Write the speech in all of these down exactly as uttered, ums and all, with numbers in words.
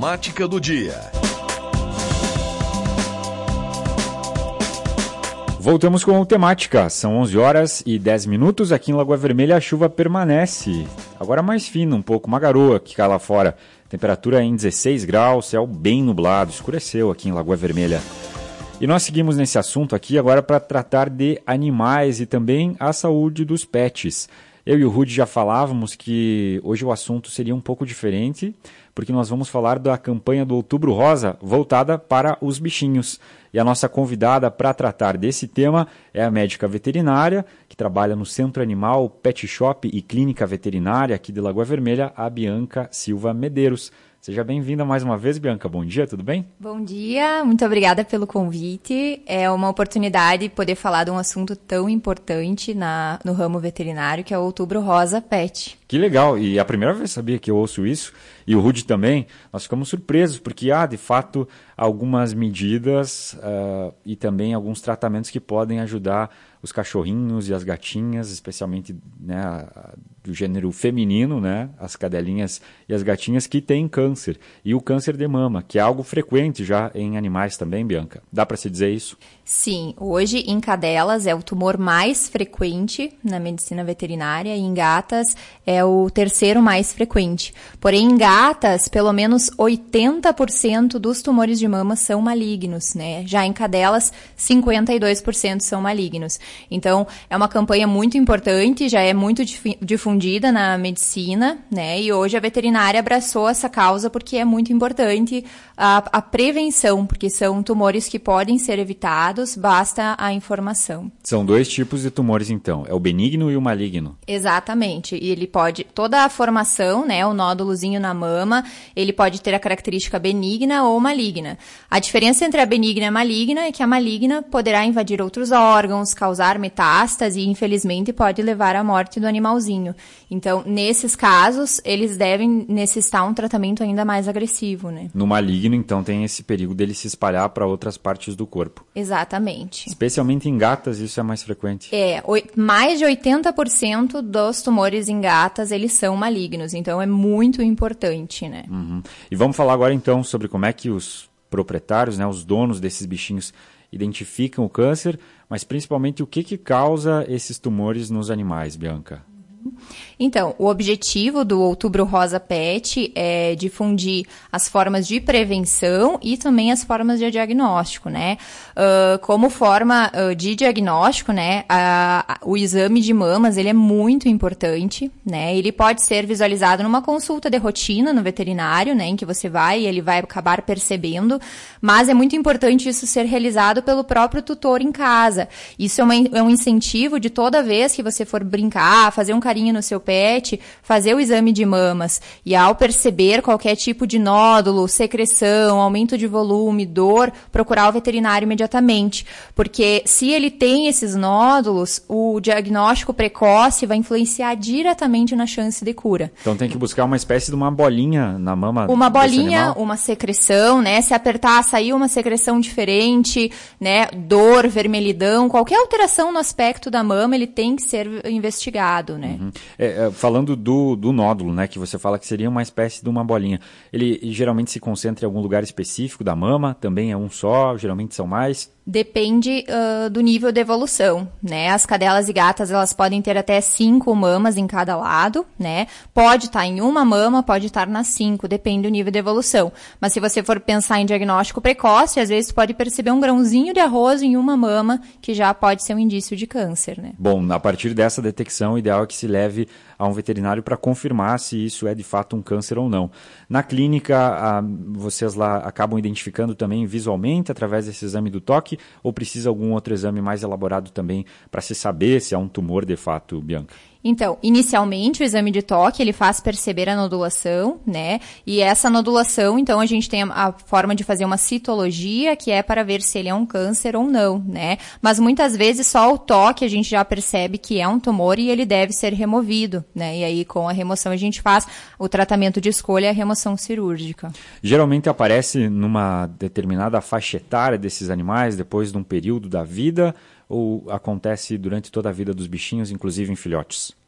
temática do dia. Voltamos com a temática. São onze horas e dez minutos. Aqui em Lagoa Vermelha a chuva permanece. Agora mais fina, um pouco, uma garoa que cai lá fora. Temperatura em dezesseis graus, céu bem nublado. Escureceu aqui em Lagoa Vermelha. E nós seguimos nesse assunto aqui agora para tratar de animais e também a saúde dos pets. Eu e o Rudy já falávamos que hoje o assunto seria um pouco diferente, porque nós vamos falar da campanha do Outubro Rosa voltada para os bichinhos. E a nossa convidada para tratar desse tema é a médica veterinária, que trabalha no Centro Animal, Pet Shop e Clínica Veterinária aqui de Lagoa Vermelha, a Bianca Silva Medeiros. Seja bem-vinda mais uma vez, Bianca. Bom dia, tudo bem? Bom dia, muito obrigada pelo convite. É uma oportunidade poder falar de um assunto tão importante na, no ramo veterinário, que é o Outubro Rosa Pet. Que legal, e a primeira vez sabia que eu ouço isso, e o Rudy também, nós ficamos surpresos, porque há, de fato, algumas medidas uh, e também alguns tratamentos que podem ajudar os cachorrinhos e as gatinhas, especialmente, né, do gênero feminino, né, as cadelinhas e as gatinhas que têm câncer. E o câncer de mama, que é algo frequente já em animais também, Bianca. Dá para se dizer isso? Sim, hoje em cadelas é o tumor mais frequente na medicina veterinária e em gatas é o terceiro mais frequente. Porém, em gatas, pelo menos oitenta por cento dos tumores de mama são malignos, né? Já em cadelas, cinquenta e dois por cento são malignos. Então, é uma campanha muito importante, já é muito difundida na medicina, né? E hoje a veterinária abraçou essa causa porque é muito importante a, a prevenção, porque são tumores que podem ser evitados, basta a informação. São dois tipos de tumores, então. É o benigno e o maligno. Exatamente. E ele pode, toda a formação, né, o nódulozinho na mama, ele pode ter a característica benigna ou maligna. A diferença entre a benigna e a maligna é que a maligna poderá invadir outros órgãos, causar metástase e, infelizmente, pode levar à morte do animalzinho. Então, nesses casos, eles devem necessitar um tratamento ainda mais agressivo, né? No maligno, então, tem esse perigo dele se espalhar para outras partes do corpo. Exatamente. Especialmente em gatas, isso é mais frequente. É, mais de oitenta por cento dos tumores em gatas, eles são malignos, então é muito importante, né? Uhum. E vamos falar agora, então, sobre como é que os proprietários, né, os donos desses bichinhos, identificam o câncer, mas principalmente o que, que causa esses tumores nos animais, Bianca? Então, o objetivo do Outubro Rosa Pet é difundir as formas de prevenção e também as formas de diagnóstico, né? Uh, como forma uh, de diagnóstico, né, a, a, o exame de mamas, ele é muito importante, né? Ele pode ser visualizado numa consulta de rotina no veterinário, né, em que você vai e ele vai acabar percebendo, mas é muito importante isso ser realizado pelo próprio tutor em casa. Isso é, uma, é um incentivo de toda vez que você for brincar, fazer um carinho no seu pet, fazer o exame de mamas e ao perceber qualquer tipo de nódulo, secreção, aumento de volume, dor, procurar o veterinário imediatamente, porque se ele tem esses nódulos, o diagnóstico precoce vai influenciar diretamente na chance de cura. Então tem que buscar uma espécie de uma bolinha na mama uma desse bolinha, animal? Uma secreção, né? Se apertar, sair uma secreção diferente, né? Dor, vermelhidão, qualquer alteração no aspecto da mama, ele tem que ser investigado, né? Uhum. É, é, falando do, do nódulo, né, que você fala que seria uma espécie de uma bolinha, ele geralmente se concentra em algum lugar específico da mama, também é um só, geralmente são mais? Depende uh, do nível de evolução, né? As cadelas e gatas, elas podem ter até cinco mamas em cada lado, né? Pode estar em uma mama, pode estar nas cinco, depende do nível de evolução. Mas se você for pensar em diagnóstico precoce, às vezes pode perceber um grãozinho de arroz em uma mama, que já pode ser um indício de câncer, né? Bom, a partir dessa detecção, o ideal é que se leve a um veterinário para confirmar se isso é de fato um câncer ou não. Na clínica, a, vocês lá acabam identificando também visualmente, através desse exame do toque, ou precisa algum outro exame mais elaborado também para se saber se é um tumor de fato, Bianca? Então, inicialmente, o exame de toque, ele faz perceber a nodulação, né? E essa nodulação, então, a gente tem a, a forma de fazer uma citologia, que é para ver se ele é um câncer ou não, né? Mas muitas vezes só o toque a gente já percebe que é um tumor e ele deve ser removido, né? E aí, com a remoção, a gente faz o tratamento de escolha e a remoção cirúrgica. Geralmente aparece numa determinada faixa etária desses animais, depois de um período da vida, ou acontece durante toda a vida dos bichinhos, inclusive em filhotes?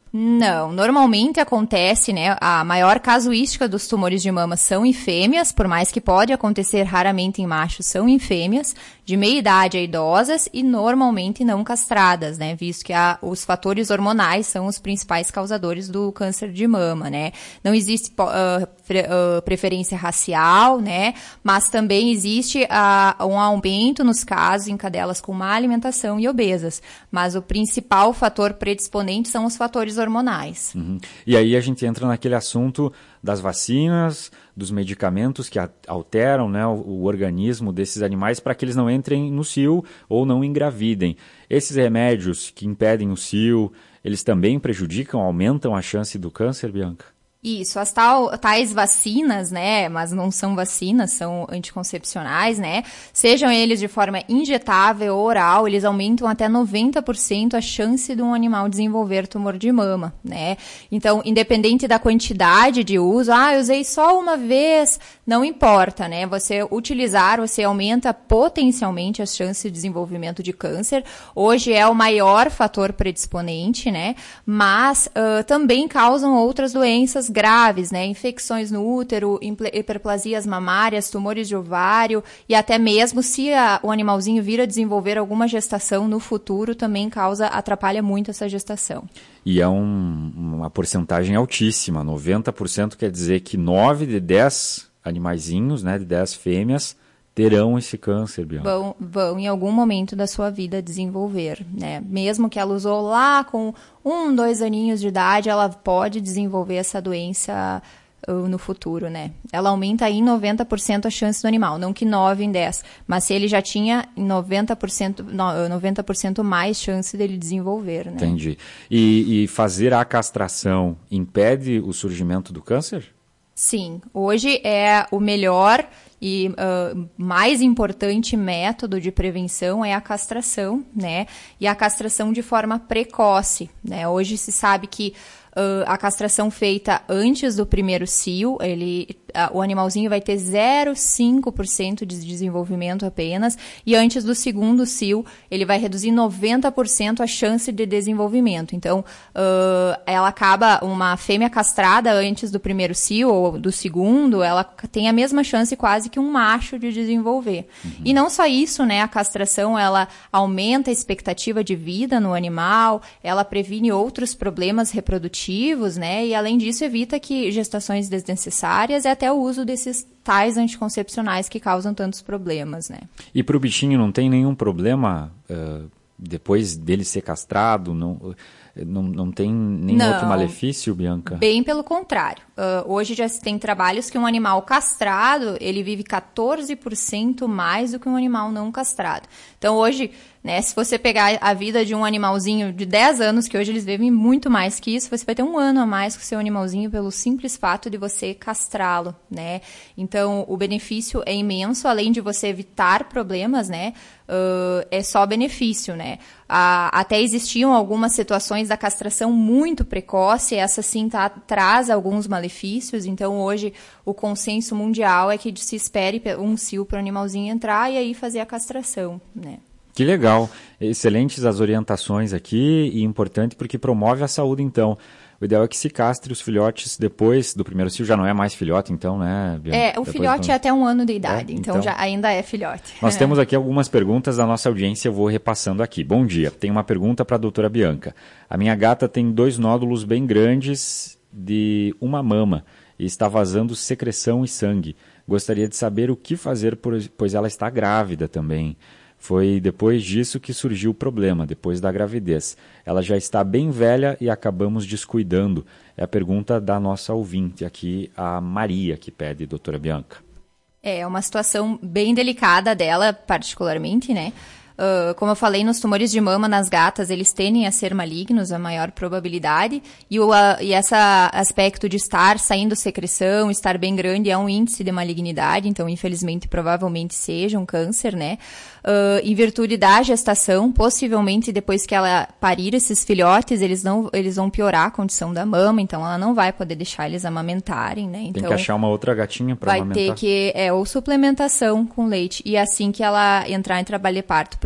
Não, normalmente acontece, né, a maior casuística dos tumores de mama são em fêmeas, por mais que pode acontecer raramente em machos, são em fêmeas, de meia idade a idosas e normalmente não castradas, né, visto que a, os fatores hormonais são os principais causadores do câncer de mama, né. Não existe uh, pre, uh, preferência racial, né, mas também existe uh, um aumento nos casos em cadelas com má alimentação e obesas, mas o principal fator predisponente são os fatores hormonais. Uhum. E aí a gente entra naquele assunto das vacinas, dos medicamentos que alteram, né, o, o organismo desses animais para que eles não entrem no cio ou não engravidem. Esses remédios que impedem o cio, eles também prejudicam, aumentam a chance do câncer, Bianca? Isso, as tal, tais vacinas, né, mas não são vacinas, são anticoncepcionais, né, sejam eles de forma injetável ou oral, eles aumentam até noventa por cento a chance de um animal desenvolver tumor de mama, né. Então, independente da quantidade de uso, ah, eu usei só uma vez, não importa, né, você utilizar, você aumenta potencialmente as chances de desenvolvimento de câncer. Hoje é o maior fator predisponente, né, mas uh, também causam outras doenças graves, né, infecções no útero, hiperplasias mamárias, tumores de ovário e até mesmo se a, o animalzinho vir a desenvolver alguma gestação no futuro, também causa, atrapalha muito essa gestação. E é um, uma porcentagem altíssima, noventa por cento quer dizer que nove de dez animaizinhos, né, de dez fêmeas, terão esse câncer, Bianca. Vão, vão em algum momento da sua vida desenvolver, né? Mesmo que ela usou lá com um, dois aninhos de idade, ela pode desenvolver essa doença uh, no futuro, né? Ela aumenta em noventa por cento a chance do animal, não que nove em dez, mas se ele já tinha noventa por cento, noventa por cento mais chance dele desenvolver, né? Entendi. E, e fazer a castração impede o surgimento do câncer? Sim, hoje é o melhor e uh, mais importante método de prevenção é a castração, né? E a castração de forma precoce, né? Hoje se sabe que uh, a castração feita antes do primeiro cio, ele, uh, o animalzinho vai ter zero vírgula cinco por cento de desenvolvimento apenas, e antes do segundo cio, ele vai reduzir noventa por cento a chance de desenvolvimento. Então, uh, ela acaba, uma fêmea castrada antes do primeiro cio ou do segundo, ela tem a mesma chance quase que um macho de desenvolver. Uhum. E não só isso, né? A castração, ela aumenta a expectativa de vida no animal, ela previne outros problemas reprodutivos, né? E além disso, evita que gestações desnecessárias e até o uso desses tais anticoncepcionais que causam tantos problemas, né? E para o bichinho não tem nenhum problema uh, depois dele ser castrado? Não... Não, não tem nenhum não, outro malefício, Bianca? Bem pelo contrário. Uh, hoje já se tem trabalhos que um animal castrado, ele vive quatorze por cento mais do que um animal não castrado. Então hoje, né, se você pegar a vida de um animalzinho de dez anos, que hoje eles vivem muito mais que isso, você vai ter um ano a mais com o seu animalzinho pelo simples fato de você castrá-lo, né? Então o benefício é imenso, além de você evitar problemas, né? Uh, é só benefício, né? Uh, até existiam algumas situações da castração muito precoce, essa sim tá, traz alguns malefícios, então hoje o consenso mundial é que se espere um cio para o animalzinho entrar e aí fazer a castração, né? Que legal, excelentes as orientações aqui e importante porque promove a saúde então. O ideal é que se castre os filhotes depois do primeiro cio, já não é mais filhote então, né, Bianca? É, o depois filhote do... é até um ano de idade, é, então, então já ainda é filhote. Nós é. temos aqui algumas perguntas da nossa audiência, eu vou repassando aqui. Bom dia, tem uma pergunta para a doutora Bianca. A minha gata tem dois nódulos bem grandes de uma mama e está vazando secreção e sangue. Gostaria de saber o que fazer, pois ela está grávida também. Foi depois disso que surgiu o problema, depois da gravidez. Ela já está bem velha e acabamos descuidando. É a pergunta da nossa ouvinte aqui, a Maria, que pede, doutora Bianca. É uma situação bem delicada dela, particularmente, né? Uh, como eu falei, nos tumores de mama nas gatas, eles tendem a ser malignos, a maior probabilidade, e, o, uh, e esse aspecto de estar saindo secreção, estar bem grande, é um índice de malignidade, então, infelizmente, provavelmente seja um câncer, né? Uh, em virtude da gestação, possivelmente depois que ela parir esses filhotes, eles, não, eles vão piorar a condição da mama, então ela não vai poder deixar eles amamentarem, né? Então, tem que achar uma outra gatinha para amamentar. Vai ter que, é, ou suplementação com leite, e assim que ela entrar em trabalho de parto,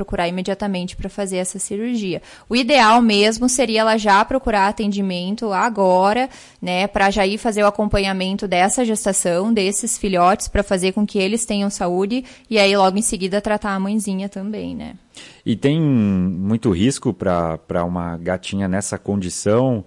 procurar imediatamente para fazer essa cirurgia. O ideal mesmo seria ela já procurar atendimento agora, né, para já ir fazer o acompanhamento dessa gestação, desses filhotes, para fazer com que eles tenham saúde e aí logo em seguida tratar a mãezinha também, né. E tem muito risco para uma gatinha nessa condição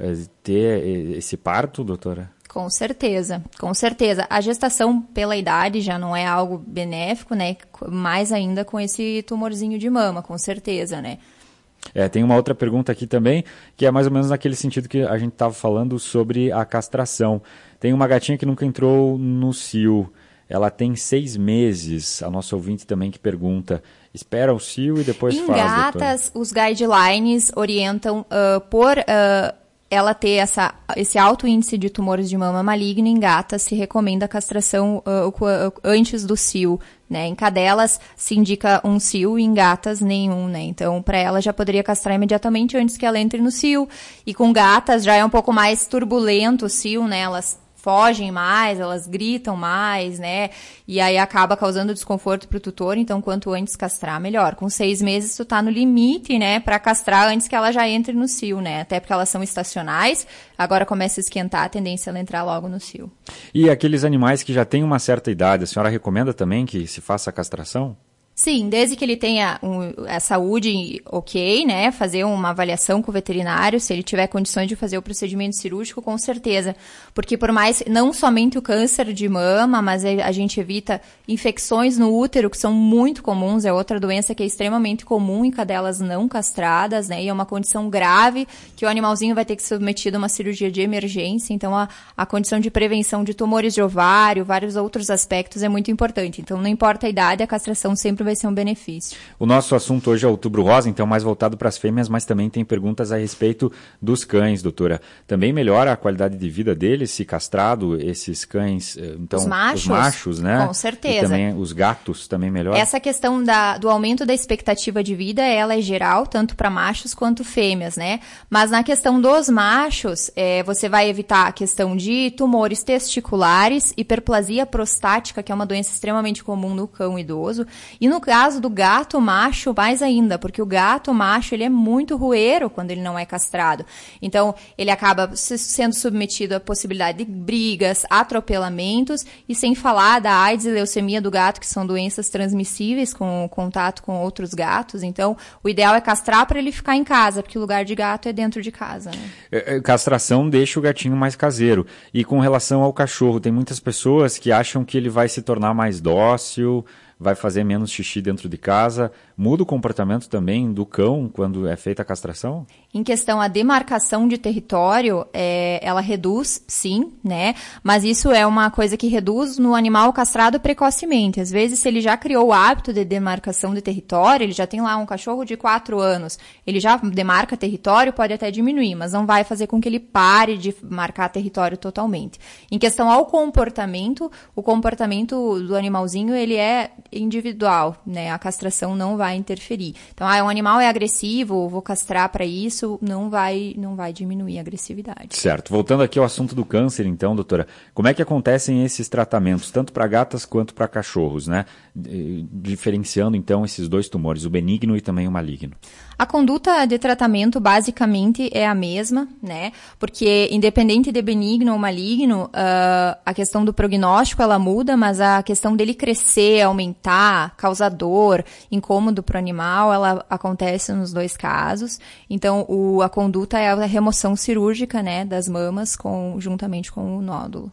ter esse parto, doutora? Com certeza, com certeza. A gestação pela idade já não é algo benéfico, né? Mais ainda com esse tumorzinho de mama, com certeza, né? É, tem uma outra pergunta aqui também, que é mais ou menos naquele sentido que a gente estava falando sobre a castração. Tem uma gatinha que nunca entrou no cio. Ela tem seis meses. A nossa ouvinte também que pergunta, espera o cio e depois em faz, Em gatas, doutora? Os guidelines orientam uh, por... Uh, ela ter essa, esse alto índice de tumores de mama maligno em gatas, se recomenda a castração uh, uh, antes do cio, né? Em cadelas se indica um cio e em gatas nenhum, né? Então, para ela já poderia castrar imediatamente antes que ela entre no cio. E com gatas já é um pouco mais turbulento o cio, né? Elas fogem mais, elas gritam mais, né? E aí acaba causando desconforto pro tutor, então quanto antes castrar, melhor. Com seis meses tu tá no limite, né, para castrar antes que ela já entre no cio, né? Até porque elas são estacionais, agora começa a esquentar, a tendência é ela entrar logo no cio. E aqueles animais que já têm uma certa idade, a senhora recomenda também que se faça a castração? Sim, desde que ele tenha um, a saúde ok, né, fazer uma avaliação com o veterinário, se ele tiver condições de fazer o procedimento cirúrgico, com certeza. Porque por mais, não somente o câncer de mama, mas a gente evita infecções no útero, que são muito comuns, é outra doença que é extremamente comum em cadelas não castradas, né, e é uma condição grave que o animalzinho vai ter que ser submetido a uma cirurgia de emergência, então a, a condição de prevenção de tumores de ovário, vários outros aspectos é muito importante. Então não importa a idade, a castração sempre vai ser um benefício. O nosso assunto hoje é Outubro Rosa, então mais voltado para as fêmeas, mas também tem perguntas a respeito dos cães, doutora. Também melhora a qualidade de vida deles, se castrado, esses cães, então os machos, os machos, né? Com certeza. E também os gatos também melhora? Essa questão da, do aumento da expectativa de vida, ela é geral, tanto para machos quanto fêmeas, né? Mas na questão dos machos, é, você vai evitar a questão de tumores testiculares, hiperplasia prostática, que é uma doença extremamente comum no cão idoso, e no caso do gato macho, mais ainda, porque o gato macho ele é muito rueiro quando ele não é castrado. Então, ele acaba sendo submetido à possibilidade de brigas, atropelamentos, e sem falar da AIDS e leucemia do gato, que são doenças transmissíveis com contato com outros gatos. Então, o ideal é castrar para ele ficar em casa, porque o lugar de gato é dentro de casa, né? Castração deixa o gatinho mais caseiro. E com relação ao cachorro, tem muitas pessoas que acham que ele vai se tornar mais dócil, vai fazer menos xixi dentro de casa. Muda o comportamento também do cão quando é feita a castração? Em questão à demarcação de território, é, ela reduz, sim, né? Mas isso é uma coisa que reduz no animal castrado precocemente. Às vezes, se ele já criou o hábito de demarcação de território, ele já tem lá um cachorro de quatro anos, ele já demarca território, pode até diminuir, mas não vai fazer com que ele pare de marcar território totalmente. Em questão ao comportamento, o comportamento do animalzinho, ele é individual, né? A castração não vai interferir. Então, ah, um animal é agressivo, vou castrar para isso, não vai, não vai diminuir a agressividade. Certo. Voltando aqui ao assunto do câncer, então, doutora, como é que acontecem esses tratamentos, tanto para gatas quanto para cachorros, né? Diferenciando, então, esses dois tumores, o benigno e também o maligno. A conduta de tratamento basicamente é a mesma, né? Porque independente de benigno ou maligno, uh, a questão do prognóstico ela muda, mas a questão dele crescer, aumentar, causar dor, incômodo para o animal, ela acontece nos dois casos. Então, o, a conduta é a remoção cirúrgica, né, das mamas com, juntamente com o nódulo.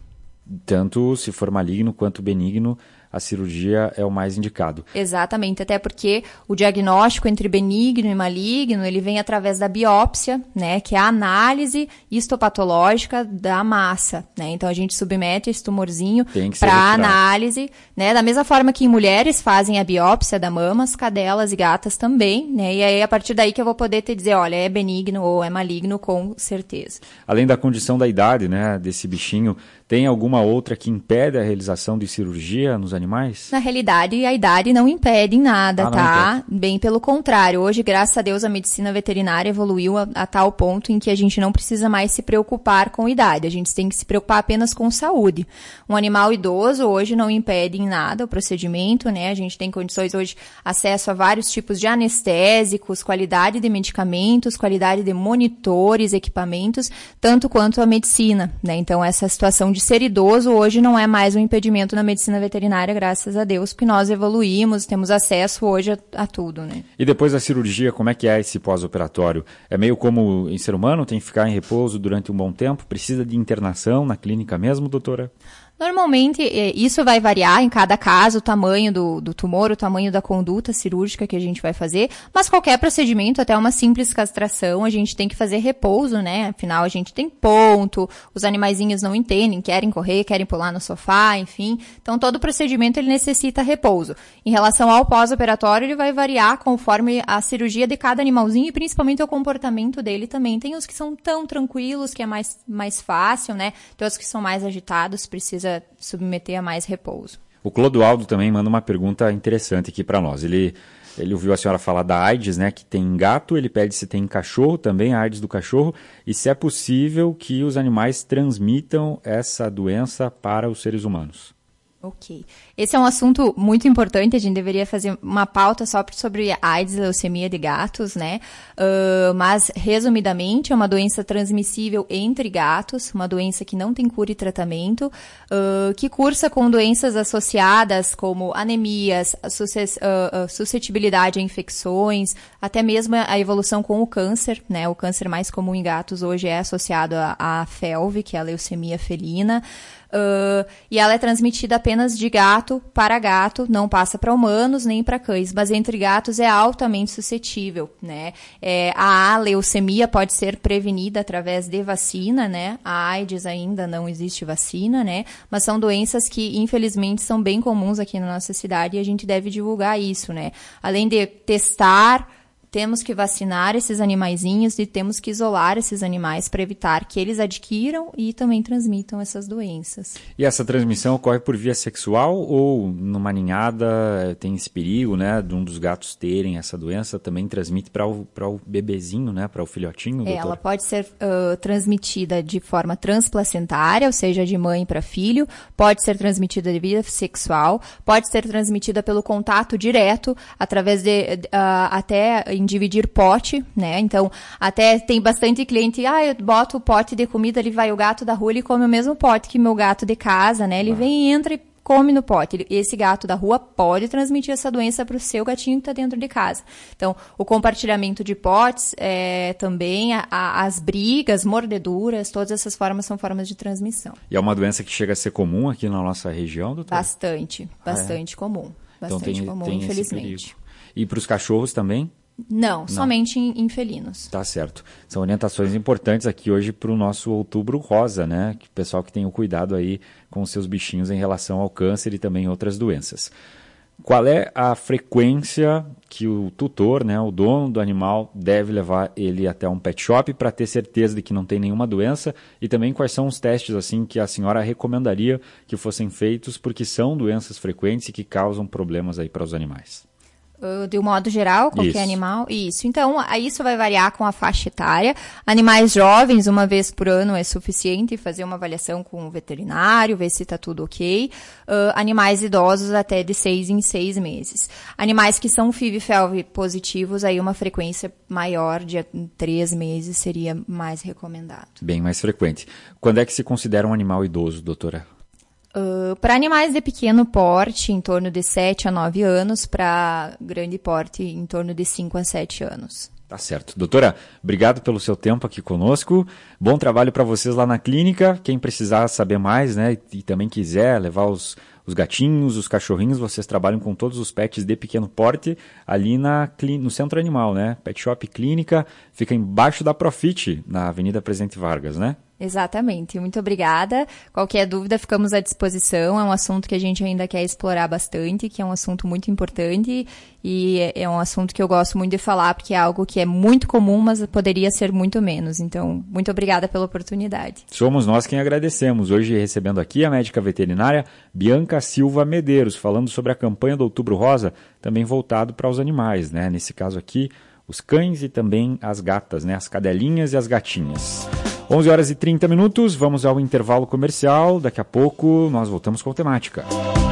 Tanto se for maligno quanto benigno, a cirurgia é o mais indicado. Exatamente, até porque o diagnóstico entre benigno e maligno, ele vem através da biópsia, né, que é a análise histopatológica da massa, né? Então a gente submete esse tumorzinho para análise, né, da mesma forma que em mulheres fazem a biópsia da mama, as cadelas e gatas também, né? E aí a partir daí que eu vou poder te dizer, olha, é benigno ou é maligno com certeza. Além da condição da idade, né, desse bichinho, Tem alguma outra que impede a realização de cirurgia nos animais? Na realidade, a idade não impede em nada, ah, tá? Impede. Bem pelo contrário. Hoje, graças a Deus, a medicina veterinária evoluiu a, a tal ponto em que a gente não precisa mais se preocupar com idade. A gente tem que se preocupar apenas com saúde. Um animal idoso hoje não impede em nada o procedimento, né? A gente tem condições hoje, acesso a vários tipos de anestésicos, qualidade de medicamentos, qualidade de monitores, equipamentos, tanto quanto a medicina, né? Então, essa situação de ser idoso hoje não é mais um impedimento na medicina veterinária, graças a Deus, porque nós evoluímos, temos acesso hoje a, a tudo, né? E depois da cirurgia, como é que é esse pós-operatório? É meio como em ser humano, tem que ficar em repouso durante um bom tempo? Precisa de internação na clínica mesmo, doutora? Normalmente, isso vai variar em cada caso, o tamanho do, do tumor, o tamanho da conduta cirúrgica que a gente vai fazer, mas qualquer procedimento, até uma simples castração, a gente tem que fazer repouso, né? Afinal, a gente tem ponto, os animaizinhos não entendem, querem correr, querem pular no sofá, enfim. Então, todo procedimento, ele necessita repouso. Em relação ao pós-operatório, ele vai variar conforme a cirurgia de cada animalzinho e principalmente o comportamento dele também. Tem os que são tão tranquilos, que é mais, mais fácil, né? Tem os que são mais agitados, precisa submeter a mais repouso. O Clodoaldo também manda uma pergunta interessante aqui para nós. Ele, ele ouviu a senhora falar da AIDS, né, que tem em gato, ele pede se tem em cachorro também, a AIDS do cachorro, e se é possível que os animais transmitam essa doença para os seres humanos. Ok. Esse é um assunto muito importante, a gente deveria fazer uma pauta só sobre AIDS e leucemia de gatos, né? Uh, mas, resumidamente, é uma doença transmissível entre gatos, uma doença que não tem cura e tratamento, uh, que cursa com doenças associadas como anemias, suscetibilidade a infecções, até mesmo a evolução com o câncer, né? O câncer mais comum em gatos hoje é associado à F E L V, que é a leucemia felina. Uh, e ela é transmitida apenas de gato para gato, não passa para humanos nem para cães, mas entre gatos é altamente suscetível, né? É, a leucemia pode ser prevenida através de vacina, né? A AIDS ainda não existe vacina, né? Mas são doenças que, infelizmente, são bem comuns aqui na nossa cidade e a gente deve divulgar isso, né? Além de testar, temos que vacinar esses animaizinhos e temos que isolar esses animais para evitar que eles adquiram e também transmitam essas doenças. E essa transmissão ocorre por via sexual ou numa ninhada tem esse perigo, né, de um dos gatos terem essa doença, também transmite para o, para o bebezinho, né, para o filhotinho, doutor? É, ela pode ser uh, transmitida de forma transplacentária, ou seja, de mãe para filho, pode ser transmitida de via sexual, pode ser transmitida pelo contato direto, através de uh, até em dividir pote, né? Então, até tem bastante cliente, ah, eu boto o pote de comida, ele vai o gato da rua, ele come o mesmo pote que meu gato de casa, né? Ele ah. vem e entra e come no pote. Esse gato da rua pode transmitir essa doença para o seu gatinho que está dentro de casa. Então, o compartilhamento de potes, é, também a, a, as brigas, mordeduras, todas essas formas são formas de transmissão. E é uma doença que chega a ser comum aqui na nossa região, doutor? Bastante, bastante ah, é? comum. Bastante então tem, comum, tem infelizmente. E para os cachorros também? Não, Não, somente em, em felinos. Tá certo. São orientações importantes aqui hoje para o nosso Outubro Rosa, né? O pessoal que tem o cuidado aí com os seus bichinhos em relação ao câncer e também outras doenças. Qual é a frequência que o tutor, né, o dono do animal, deve levar ele até um pet shop para ter certeza de que não tem nenhuma doença? E também quais são os testes assim que a senhora recomendaria que fossem feitos, porque são doenças frequentes e que causam problemas aí para os animais? De um modo geral, qualquer isso. animal. Isso. Então, isso vai variar com a faixa etária. Animais jovens, uma vez por ano é suficiente fazer uma avaliação com o veterinário, ver se está tudo ok. Uh, animais idosos até de seis em seis meses. Animais que são F I V e F E L V positivos, aí uma frequência maior de três meses seria mais recomendado. Bem mais frequente. Quando é que se considera um animal idoso, doutora? Uh, para animais de pequeno porte, em torno de sete a nove anos, para grande porte, em torno de cinco a sete anos. Tá certo. Doutora, obrigado pelo seu tempo aqui conosco. Bom trabalho para vocês lá na clínica. Quem precisar saber mais, né, e também quiser levar os, os gatinhos, os cachorrinhos, vocês trabalham com todos os pets de pequeno porte ali na, no Centro Animal, né? Pet Shop Clínica, fica embaixo da Profit, na Avenida Presidente Vargas, né? Exatamente. Muito obrigada. Qualquer dúvida, ficamos à disposição. É um assunto que a gente ainda quer explorar bastante, que é um assunto muito importante e é um assunto que eu gosto muito de falar, porque é algo que é muito comum, mas poderia ser muito menos. Então, muito obrigada pela oportunidade. Somos nós quem agradecemos. Hoje recebendo aqui a médica veterinária Bianca Silva Medeiros, falando sobre a campanha do Outubro Rosa, também voltado para os animais, né? Nesse caso aqui, os cães e também as gatas, né? As cadelinhas e as gatinhas. onze horas e trinta minutos, vamos ao intervalo comercial. Daqui a pouco nós voltamos com a temática.